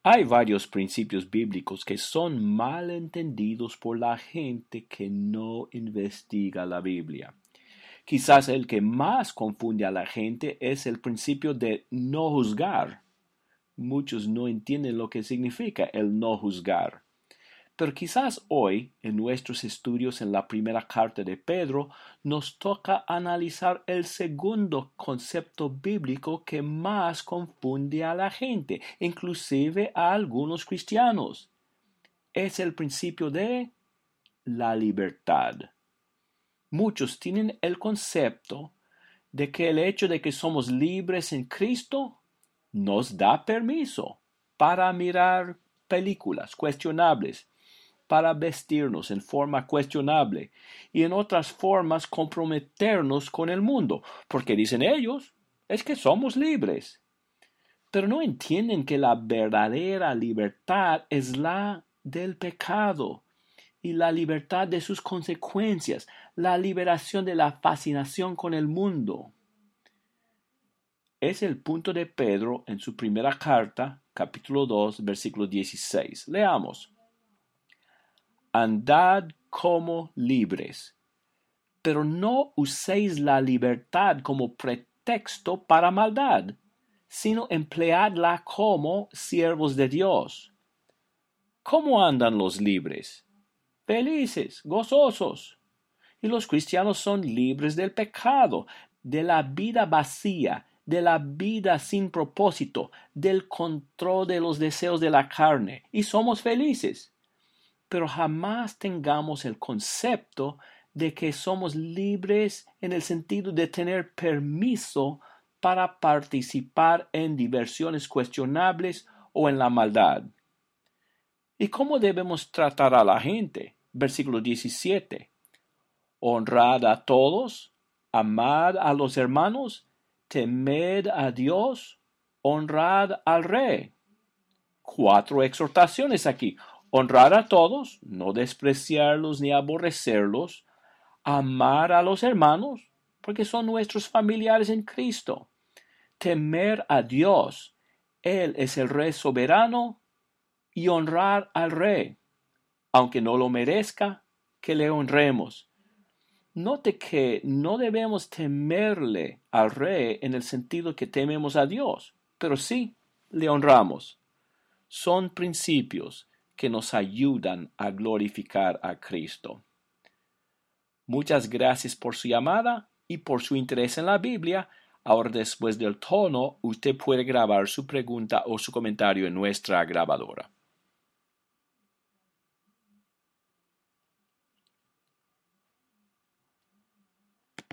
Hay varios principios bíblicos que son mal entendidos por la gente que no investiga la Biblia. Quizás el que más confunde a la gente es el principio de no juzgar. Muchos no entienden lo que significa el no juzgar. Pero quizás hoy, en nuestros estudios en la primera carta de Pedro, nos toca analizar el segundo concepto bíblico que más confunde a la gente, inclusive a algunos cristianos. Es el principio de la libertad. Muchos tienen el concepto de que el hecho de que somos libres en Cristo nos da permiso para mirar películas cuestionables, para vestirnos en forma cuestionable y en otras formas comprometernos con el mundo, porque dicen ellos, es que somos libres. Pero no entienden que la verdadera libertad es la del pecado y la libertad de sus consecuencias, la liberación de la fascinación con el mundo. Es el punto de Pedro en su primera carta, capítulo 2, versículo 16. Leamos. Andad como libres, pero no uséis la libertad como pretexto para maldad, sino empleadla como siervos de Dios. ¿Cómo andan los libres? Felices, gozosos. Y los cristianos son libres del pecado, de la vida vacía, de la vida sin propósito, del control de los deseos de la carne, y somos felices. Pero jamás tengamos el concepto de que somos libres en el sentido de tener permiso para participar en diversiones cuestionables o en la maldad. ¿Y cómo debemos tratar a la gente? Versículo 17. Honrad a todos, amad a los hermanos, temed a Dios, honrad al rey. 4 exhortaciones aquí. Honrar a todos, no despreciarlos ni aborrecerlos, amar a los hermanos, porque son nuestros familiares en Cristo. Temer a Dios, Él es el Rey soberano, y honrar al Rey, aunque no lo merezca, que le honremos. Note que no debemos temerle al Rey en el sentido que tememos a Dios, pero sí le honramos. Son principios que nos ayudan a glorificar a Cristo. Muchas gracias por su llamada y por su interés en la Biblia. Ahora, después del tono, usted puede grabar su pregunta o su comentario en nuestra grabadora.